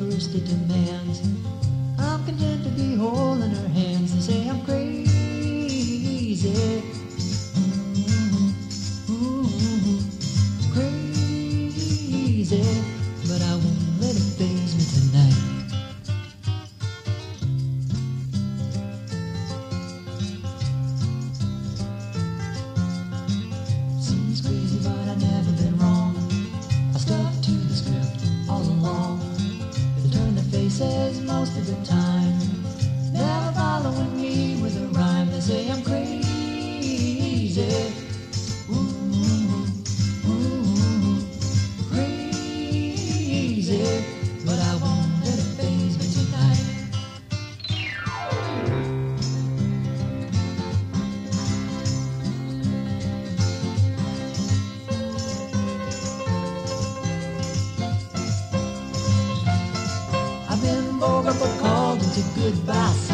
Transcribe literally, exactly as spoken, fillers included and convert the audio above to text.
first it demands. I'm content to be holding her hands. They say I'm crazy. Ooh, crazy, but I won't let it faze me tonight. Seems crazy, but I've never been wrong. I stuck to the script all along. They turn their faces most of the time, never following me with a rhyme. They say I'm crazy. But I won't let it faze me tonight. I've been bored but called into goodbye.